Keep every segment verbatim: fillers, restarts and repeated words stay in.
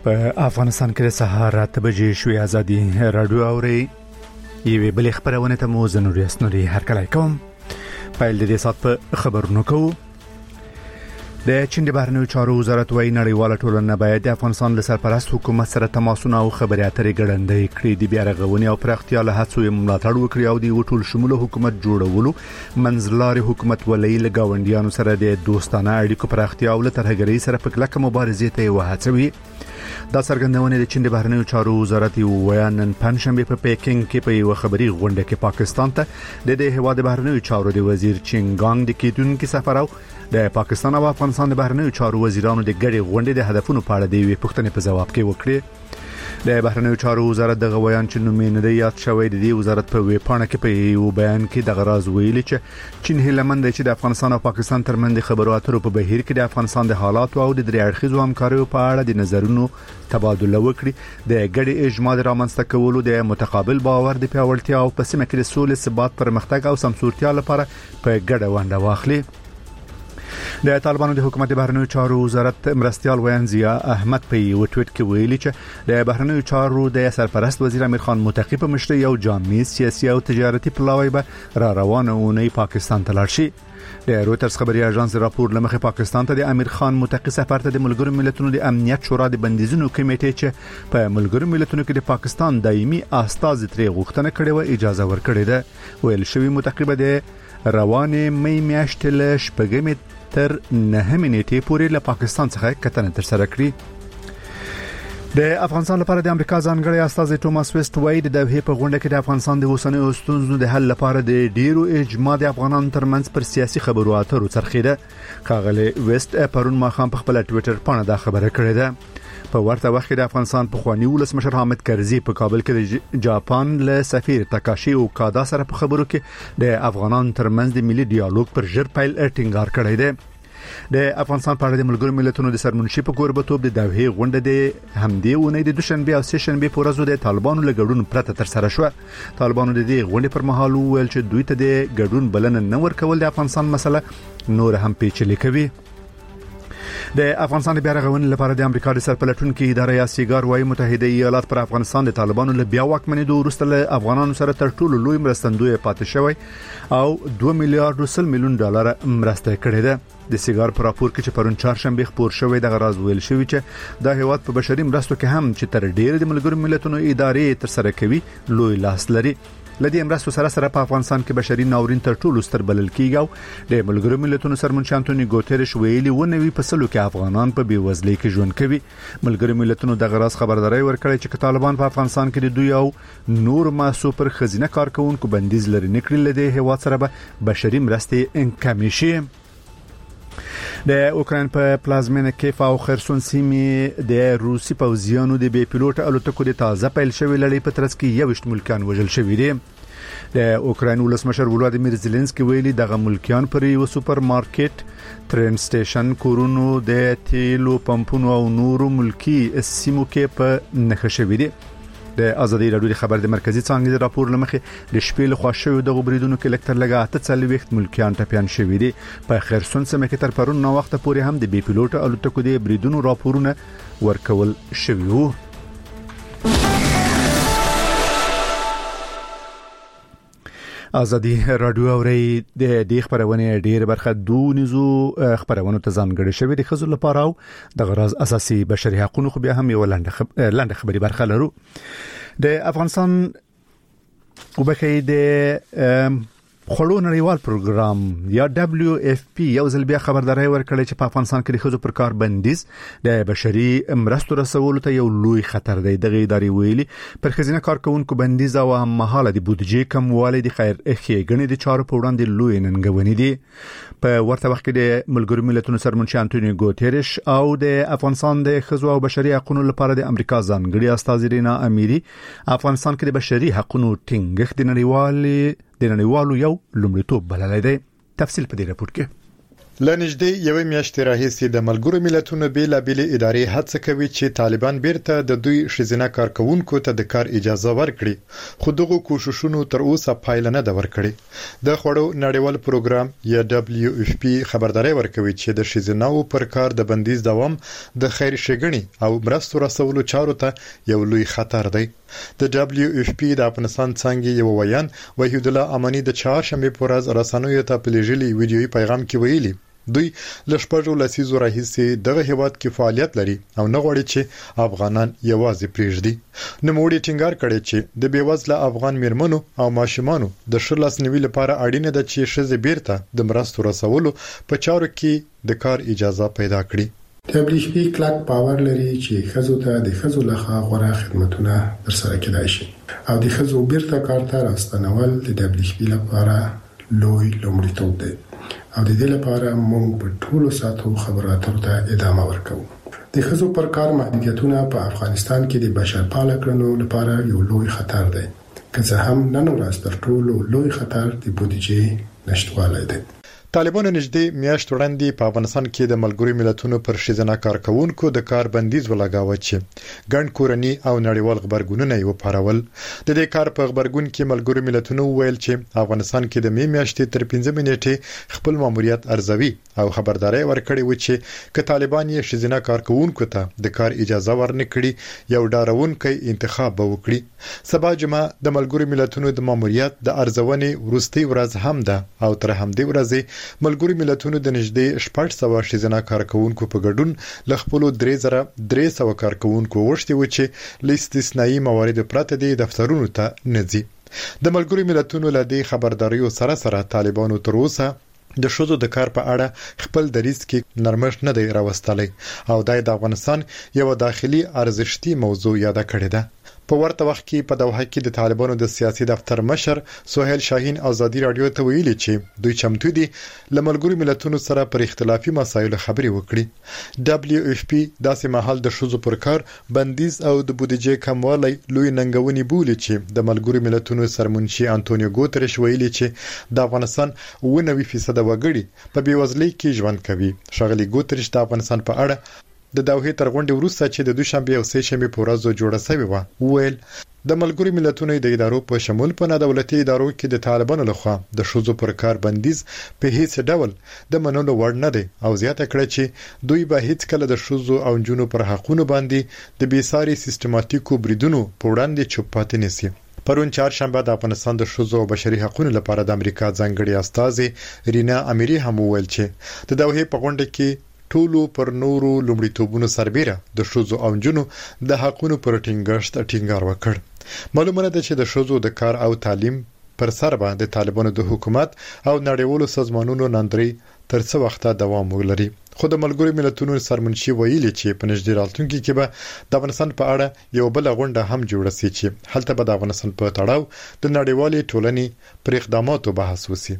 په افغانستان کې د سهار اته بجې شوې ازادي رادیو اوري یوه بل خبرونه ته مو زنوري اسنوري هر کله کوم پایل د دې سات په خبرونو کوو. د چین د بهرنیو چارو وزارت وايي نړیواله ټولنه باید د افغانستان له سرپرست حکومت سره تماسونه او خبرې اترې ګړندې کړي، د بیا رغونې او پراختیا له هڅو ملاتړ وکړي او د ټول شموله حکومت جوړولو منځلاري حکومت ولې له گاونډیانو سره د دوستانه اړیکو پراختیا او له ترهګرۍ سره په کلکه مبارزې ته وهڅوي. دا څرګندونه د چین د بهرنیو چارو وزارت ویان نن پنځشنبه په پیکینګ کې په یو خبري غونډه کې پاکستان ته د دې هواد بهرنیو چارو د وزیر چینګانګ د کیدونکو سفر او د پاکستان او افغانستان د بهرنیو چارو وزیرانو د ګډي غونډې د هدفونو په اړه د یوې پوښتنې په جواب کې وکړي. د بهرنیو چارو وزارت د غویان چې نومینه د یاد شوی د وزارت په ویبپاڼه کې په یو بیان کې د غراز ویلي چې چین هیلمند چې د افغانستان او پاکستان ترمنځ خبرو اترو په بهیر کې د افغانستان د حالات او د درې اړخیزو همکاریو په اړه د نظرونو تبادله وکړي، د ګډي اجماع د رامنځته کولو د متقابل باور د پیاوړتیا او په سیمه کې د سولې ثبات پرمختګ او سمسورتیا لپاره په ګډه ونډه واخلي. د طالبانو د حکومت بهرنیو چارو وزارت مرستيال ویان ضیا احمد په یو ټویټ کې ویلي چې د بهرنیو چارو د سرپرست وزیر امیر خان متقی په مشرۍ یو جامع سیاسي او تجارتي پلاوی به را روانه ونی پاکستان ته لاړ شي. د رويټرز خبري اژانس راپور لمخه پاکستان ته د امیر خان متقی سفر ته د ملګرو ملتونو د امنیت شورا د بندیزونو کمیټې چې په ملګرو ملتونو کې د پاکستان دایمي استازي ترې غوښتنه کړې و اجازه ورکړې ده. ویل شوی متقی به د روانه مې میاشتې له شپږمې تر نهمې نیټې پورې له پاکستان څخه کتنه تر سره کړې. د افغانستان لپاره د امریکا ځانګړي استازي ټوماس ویسټ وايي د دوحې په غونډه کې د افغانستان د اوسنیو ستونزو د حل لپاره د ډیرو اجماع د افغانانو ترمنځ پر سیاسي خبرو اترو څرخیده. کاغله ویسټ پرون ماخام په خپل ټوئیټر باندې دا خبره کړې ده. په ورته وخت کې د افغانستان په خواني ولسمشر حامد کرزي په کابل کې د جاپان له سفیر تاکاشي او کادا سره په خبرو کې د افغانانو ترمنځ د ملي ډیالوګ پر ژر پیل ټینګار کړی دی. د افغانستان په اړه د ملګرو ملتونو د سرمنشي په کوربتوب د دوحې غونډه د همدې ونې د دوشنبه او سهشنبه په ورځو د طالبانو له ګډون پرته تر سره شو. طالبانو د دې غونډې پر مهال ویل چې دوی ته د ګډون بلنه نه ورکول د افغانستان مسله نور هم پیچلې کوي. د افغانستان د بیا رغونې لپاره د امریکا د سرپلټونکو ادارې یا سیګار وايي متحده ایالات پر افغانستان د طالبانو له بیا واکمنېدو وروسته له افغانانو سره تر ټولو لوی مرستندوی پاتې شوی او دوه میلیارډ وسل میلیون ډالر مرسته کړې ده. د سیګار پر راپور کې چې پرون چهارشنبه خبر شوی د غراز ویل شوی چې د هیواد په بشري مرستو کې هم چې تر ډیر د ملګرو ملتونو ادارې تر سره کوي لوی لاس لري. لدی امرستو سره سره په افغانستان کې بشري ناورین تر ټولو ستر بلل کیږي. د ملګرو ملتونو سرمنشي انټونی ګوتریش ویلي و نوي پسلو کې افغانان په بیوزلۍ کې ژوند کوي. ملګرو ملتونو د غراز خبرداري ورکړی چې طالبان په افغانستان کې د دوی او نور ماسو پر خزینه کارکونکو بندیز لري نکړل لدی هیواد سره به بشري مرستې کمې شي. د اوکرين په پلازمینه کیف او خرسون سیمې د روسي پوځیانو د بي پيلوټ الوتکو د تازه پیل شوی لړۍ په ترڅ کې یوشت ملکان وژل شوی دي. د اوکرين ولسمشر ولادیمیر زيلنسکي ویلي دغه ملکان پر یو سوپر مارکیټ ترین سټیشن کورونو د تیلو پمپونو او نورو ملکی سیمو کې په نخښه شوی دي. د ازادي راډیو خبر د مرکزی څنګه د راپور لمخې د شپې له خوښیو د غبريدونکو کې لکتر لګا اته څلويخت ملکیان ټپيان شوي دي. په خرسون سیمه کې تر پرون نو وخت پورې هم د بي پيلوټ الوتکو د بریدونو راپورونه ورکول شوي وو. ازادي رادیو اوري د دې خبرونه ډېر برخه دونیزو خبرونه ته ځانګړې شوې د خزل لپاره او د غرض اساسي بشري حقوقو خو بیا هم یو لاندې خب... لاندې خبري برخه لرو. د افغانستان وبکې د خړو نړیوال پروګرام یا دبليو اف پی یو ځل بیا خبرداري ورکړي چې په افغانستان کې د خزو پر کار بندیز د بشري مرستو رسولو ته یو لوی خطر دی. دغه ادارې ویلي پر خزینه کارکونکو بندیز او هم مهاله د بودیجې کموالی د خیر اخیګنې د چارو په وړاندې لوی ننګونې دي. په ورته وخت کې د ملګرو ملتونو سرمنشي انټونی ګوتریش او د افغانستان د خزو او بشري حقوقو لپاره د امریکا ځانګړي استازي رینا اميري افغانستان کې د بشري حقوقو ټینګښت د نړیوالي د نړیوالو یو لومړیتوب بللی دی. تفصیل په دې راپور کې لنږدې یوې میاشتې راهیسې د ملګرو ملتونو بیلابېلې ادارې هڅه کوي چې طالبان بیرته د دوی ښځینه کارکونکو ته د کار اجازه ورکړي، خو دغه کوښښونو تر اوسه پایله نه ده ورکړې. د خوړو نړیوال پروګرام یا دبليو اف پی خبرداري ورکوي چې د ښځیناو پر کار د بندیز دوام د خیر ښېګڼې او مرستو رسولو چارو ته یو لوی خطر دی. د دبليو اف پی د افغانستان څنګه یو ویان وحید الله امانی د چهارشنبه په ورځ رسنیو ته په لېږلي ویډیويي پیغام کې ویلي دوی لشپږو لسیزو راهیسې دغه هیواد کې فعالیت لري او نه غواړي چې افغانان یوازې پریږدي. نوموړي ټینګار کړی چې د بیوزله افغان میرمنو او ماشومانو د شرلاس نیوي لپاره اړینه ده چې ښځې بیرته د مرستو رسولو په چارو کې د کار اجازه پیدا کړي. دبليو اف پی کلک باور لري چې ښځو ته د ښځو لخوا غوړه خدماتونه ترسره کېدای شي او د ښځو بیرته کار ته راستنول د دبليو اف پی لپاره لوی لومړیتوب دی او د دې لپاره موږ په ټولو ساتو خبرو اترو ته ادامه ورکوو. د ښځو پر کار محدودیتونه په افغانستان کې د بشرپاله کړنو لپاره یو لوی خطر دی، که څه هم نن ورځ تر ټولو لوی خطر د بودیجې نشټوالی دی. طالبانو نږدې میاشت وړاندې په افغانستان کې د ملګرو ملتونو پر ښځینه کارکونکو د کار بندیز ولګاوه چې ګڼ کورنی او نړیوال خبرګونونه یې وپارول. د دې کار په خبرګون کې ملګرو ملتونو ویل چې افغانستان کې د می میاشتې تر پنځه نیټې خپل ماموریت ارزوي او خبرداري ورکړي و چې ک طالبان یې ښځینه کارکونکو ته د کار اجازه ورنکړي یو ډاروونکی انتخاب وکړي. سبا جمعه د ملګرو ملتونو د ماموریت د ارزونې وروستي ورځ هم ده او تر همدې ورځې ملګرو ملتونو د نږدې شپږ سوه ښځینه کارکونکو په ګډون ل خپل درې زره درې سوه کارکونکو وشتي و چې ل استثنایی موارد پرته دي دفترونو ته نځي. د ملګرو ملتونو له دې خبرداريو سره سره طالبانو تر اوسه د شوزو د کار په اړه خپل دریځ کې نرمښت نه دی راوستلی او د افغانستان یو داخلي ارزښتي موضوع یاد کړی ده. په ورته وخت کې په دوحه کې د طالبانو د سیاسي دفتر مشر سہیل شاهین ازادي رادیو ته ویلي چې دوی چمتو دي ل ملګرو ملتونو سره پر اختلافي مسایلو خبري وکړي. دبليو اف پی داسې مهال د شوزو پر کار بندیز او د بودیجې کموالی لوی ننګونی بولي چې د ملګرو ملتونو سرمنشي انټونیو ګوتریش ویلي چې د افغانستان نوي فیصد وګړي په بیوزلۍ کې ژوند کوي. شغلي ګوتریش د افغانستان په اړه د دوحه تر غونډې وروسته چې د دوشنبه او سه شنبه په ورځ جوړه شوې و ویل د ملګرو ملتونو د ادارو په شمول په نادولتي ادارو کې د طالبانو لخوا د شوزو پر کار بندیز په هیڅ ډول د منلو وړ نه دی او زیاته کړه چې دوی به هیڅ کله د شوزو او جنونو پر حقوقو باندې د بیساري سیستماتیکو بریدونو په وړاندې چوپ پاتې نشي. پرون چهارشنبه د افغانستان د شوزو او بشري حقوقو لپاره د امریکا ځانګړي استاذ رینا اميري هم ویل چې د دوحه په غونډه کې ټولو پر نورو لومړیتوبونو سربېره د شوزو او جنونو د حقوقو پر ټینګښت ټینګار وکړ. معلومه ده چې د شوزو د کار او تعلیم پر سر باندې طالبانو د حکومت او نړیوالو سازمانونو نندري تر څو وخت دوام ولري. خو د ملګرو ملتونو سرمنشي ویلي چې په نږدې راتلونکي کې به د افغانستان په اړه یو بل غونډه هم جوړه شي چې هلته به د افغانستان په تړاو د نړیوالې ټولنې پر اقداماتو بحث وشي.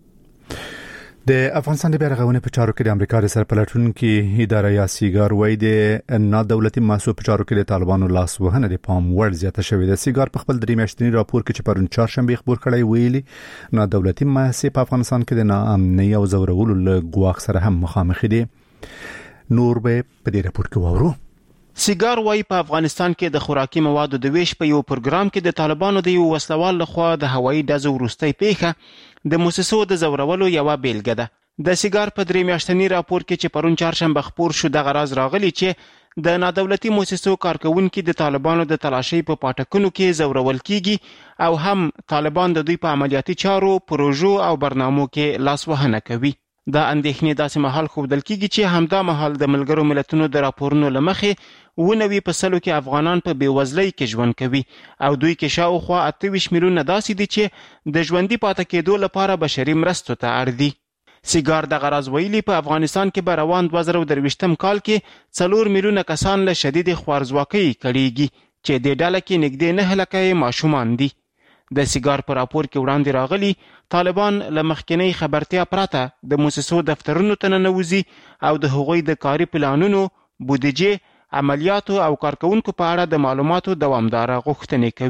د افغانستان د بیارغونې په چارو کې د امریکا د سرپلټونکو اداره یا سیګار وای د نا دولتي مؤسسو په چارو کې د طالبانو لاس وهنه د پام وړ زیاته شوې ده. سیګار په خپل درې میاشتنی راپور کې چې پرون چهارشنبه خبر کړی ویلي نا دولتي مؤسسې په افغانستان کې د ناامنۍ او زورولو له ګواښ سره هم مخامخ دي. نور به په دې راپور کې وورو. سیګار وای په افغانستان کې د خوراکي موادو د ویش په یو پروګرام کې د طالبانو د یو وسلوال لخوا د هوایي ډزو وروستۍ پیښه د موسسو د زورولو یو بیلګه ده. د سیګار په درې میاشتنی راپور کې چې پرون چهارشنبه خبر شو د غراز راغلی چې د نادولتي موسسو کارکونکو د طالبانو د تلاشي په پاټکونو کې زورول کیږي او هم طالبان د دوی په عملیاتي چارو، پروژو او برنامو کې لاس وهنه کوي. دا اندېښنې داسې مهال خوبدل کیږي چې همدا مهال د ملګرو ملتونو د راپورونو لمخې ونوي په سلو کې افغانان په بیوزلۍ کې ژوند کوي او دوی کې شاوخوا اته ویشت میلیونه داسې دي چې د ژوندي پاتې کېدو لپاره بشري مرستو ته اړ دي. سیګار د غراز ویلي په افغانستان کې به روان دوه زره درویشتم کال کې څلور میلیونه کسان له شدید خوارځواکۍ کړيږي چې د ډله کې نږدې نه لکه ماشومان دي. د سیګار په راپور کې وړاندې راغلي طالبان له مخکنی خبرتیا پرته د موسسو دفترونو ته ننوځي او د هغوی د کاري پلانونو، بودیجې، عملیاتو او کارکونکو په اړه د معلوماتو دوامداره غوښتنې کوي.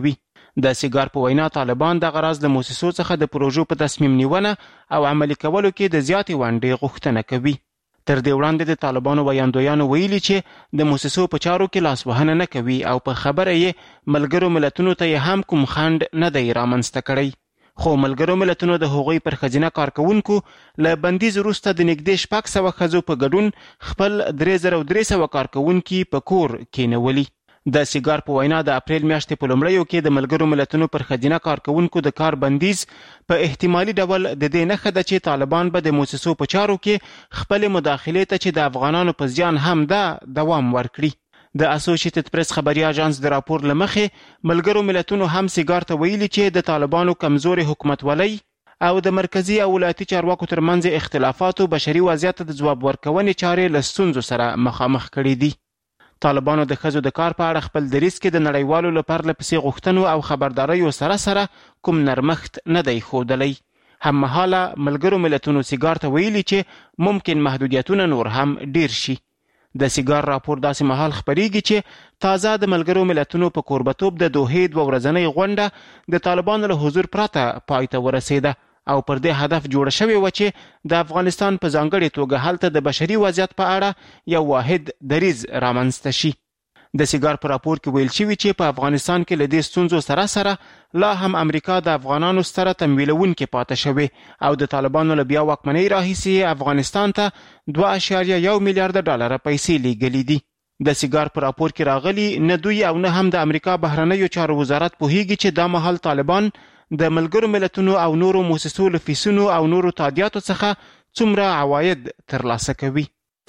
د سیګار په وینا طالبان د غرض د موسسو څخه د پروژو په تصمیم نیونه او عملي کولو کې د زیاتې ونډې غوښتنه کوي. تر دې وړاندې د طالبانو ویاندویانو ویلي چې د موسسو په چارو کې لاسوهنه نه کوي او په خبره یې ملګرو ملتونو ته یې هم کوم خنډ نه دی رامنځته کړی. خو ملګرو ملتونو د هغوی پر ښځینه کارکوونکو له بندیز وروسته د نږدې شپږ سوه ښځو په ګډون خپل درې زره درې سوه کارکوونکي په کور کېنولي. د سیګار په وینا د اپریل میاشتې په لومړیو کې د ملګرو ملتونو پر ښځینه کارکوونکو د کار بندیز په احتمالي ډول د دې نښه ده چې طالبان به د موسسو په چارو کې خپلې مداخلې ته چې د افغانانو په زیان هم ده دوام ورکړي. د اسوسییټډ پریس خبري اژانس د راپور له مخې ملګرو ملتونو هم سیګار ته ویلي چې د طالبانو کمزوري حکومتولۍ او د مرکزی او ولایتي چارواکو ترمنځ اختلافاتو بشري وضعیت د ځواب ورکونې چارې له ستونزو سره مخامخ کړي دي. طالبانو د ښځو د کار په اړه خپل دریځ کې د نړیوالو له پرله پسې غوښتنو او خبرداریو سره سره کوم نرمښت نه دی ښودلی. هممهاله ملګرو ملتونو سیګار ته ویلي چې ممکن محدودیتونه نور هم ډیر شي. د سیګار راپور داسې مهال خپریږي چې تازه د ملګرو ملتونو په کوربتوب د دوحې دوه ورځنۍ غونډه د طالبانو له حضور پرته پای ته ورسېده او پر دې هدف جوړه شوې وه چې د افغانستان په ځانګړې توګه هلته د بشري وضعیت په اړه یو واحد دریځ رامنځته شي. د سیګار په راپور کې ویل شوي چې په افغانستان کې له دې ستونزو سره سره لا هم امریکا د افغانانو ستره تمویلونکې پاتې شوې او د طالبانو له بیا واکمنۍ راهیسې افغانستان ته دوه اعشاریه یو میلیارډ ډالره پیسې لیږلي دي. د سیګار په راپور کې راغلي نه دوی او نه هم د امریکا بهرنیو چارو وزارت پوهیږي چې دا مهال طالبان د ملګرو ملتونو او نورو موسسو له فیسونو او نورو تادیاتو څخه څومره عواید ترلاسه کوي.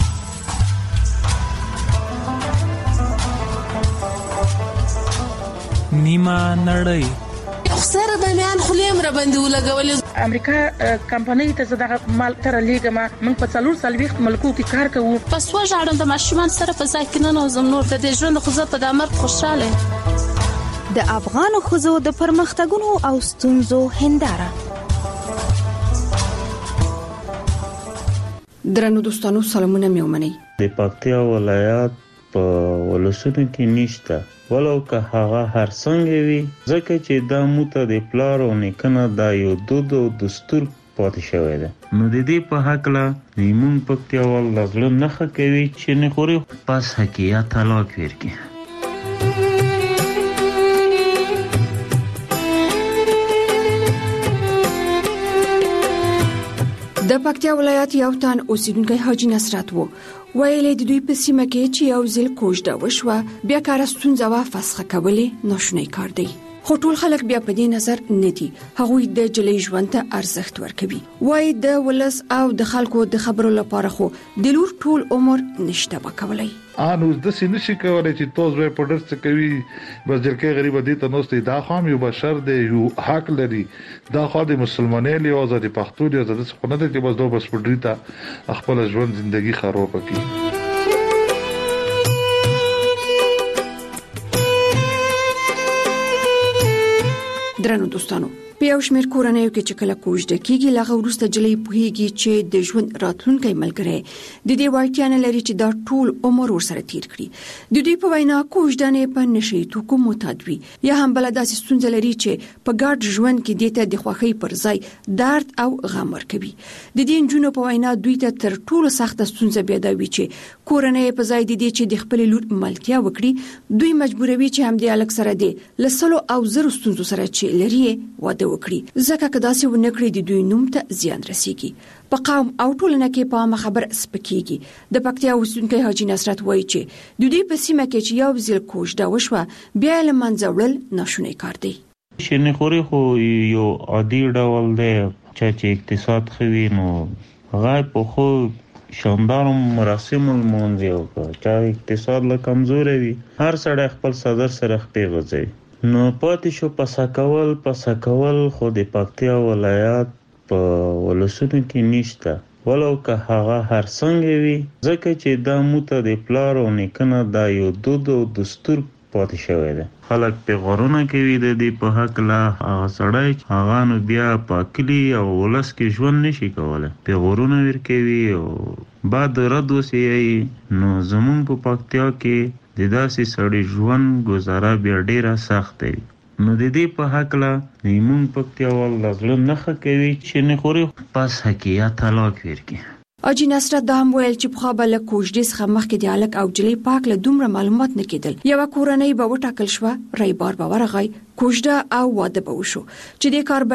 نیمه نړۍ خسر د میان خلیم را باندې ولګولې. امریکا کمپنۍ ته زړه مال تر لېګما موږ په څلور سلويخت ملکو کې کار کوو. پس وژاړم د ماشومان سره په ځای کې نه نوزم نور د دې ژوند خو زه په دامر خوشاله. د افغان خزو د پرمختګونو او ستونزو هنداره. درنو دوستانو سلامونه میومني. د پکتیا ولایت په ولسونو کې نشته ولو که هغه هر څنګه وي ځکه چې دا موته د پلار او نیکنه دا یو دود او دستور پاتې شوی دی. نو د دې په هکله زموږ پکتیاوال له زړه نښه کوي چې نه خوري پس حقیقت طلاق ورکړي. د پکتیا ولایت یو تن اوسیدونکی حاجی نصرت وو ویلې د دوی په سیمه کې چې یو ځل کوژده وشوه بیا کار ستونزه وا فسخه کولې ناشونی کار دی. خو ټول خلک بیا په دې نظر نه دي. هغوی د جلې ژوند ته ارزښت ورکوي. وای د ولس او د خلکو د خبرو لپاره خو د لور ټول عمر نشته وکولای. ان اوس د سینې شي کولای چې توز وې پډر څه کوي بس جلکې غریب دي ته نوستي دا خام یو بشر دی یو حق لري دا خو د مسلمانۍ له آزادي پښتو دی آزادي څخه نه دی چې بس دوه بس پډری ته خپل ژوند ژوندۍ خراب کړي. درنو دوستانو په یو شمېر کورنیو کې چې کله کوژده کیږي لغه ورسته جلې پوهیږي چې د ژوند راتلونکي ملګری د دې وړتیا نه لري چې دا ټول عمر ورسره تیر کړي. د دوی په وینا کوژده نه په نشي توکو متادوي یا هم بل داسې ستونزې لري چې په ګډ ژوند کې د ته د خوخي پر ځای درد او غم ورکوي. د دې جنونو په وینا دوی ته تر ټولو سخت ستونزه بیا دوی چې کورنۍ په ځای د دې چې د خپل لور ملتیا وکړي دوی مجبوروي چې هم د الک سره دی لسلو او زرو ستونزو سره چې لري واده وکړي ځکه کداسې ونکړي د دوی نوم ته زیان رسیږي. په قوم او ټولنه کې په عامه خبر سپکیږي. د پکتیا اوسیدونکی حاجی نصرت وایي چې د دوی په سیمه کې چې یو ځل کوژده وشوه بیا له منځه وړل ناشونی کار دی. شنه خوري خو یو عادي ډول دی چې اقتصاد خوي نو غای په خو شاندار مراسم المنځ یو چې اقتصاد له کمزوري وي هر سړی خپل صدر سره خپې غځي نو پاتې شو پسا کول پسا کول خو د پکتیا ولایت په ولسونو کې نشته ولو که هغه هر څنګه وي ځکه چې دا موته د پلار او نیکنه دا یو دود او دستور پاتې شوی دی. خلک په غرونه کوي د دې په حق لا هغه سړی هغه نو بیا پاکلی او ولس کې ژوند نشي کولای په غرونه ور کوي او بعد رد وسی نو زمون په پکتیا کې د داسې سړی ژوند گزاره بیا ډیره سخت دی. نو د دې په حق لا نیمون پکتیاوال لازم نه کوي چې نه خوري پس حقیقت طلاق ورکی. اجي نصرت دا هم ویل چې په خبره کوژدې څخه مخکې د الک او جلی پاک له دومره معلومات نه کېدل. یو کورنۍ به وټاکل شو، رای بار به ورغی، کوژده او واده به وشو چې د کار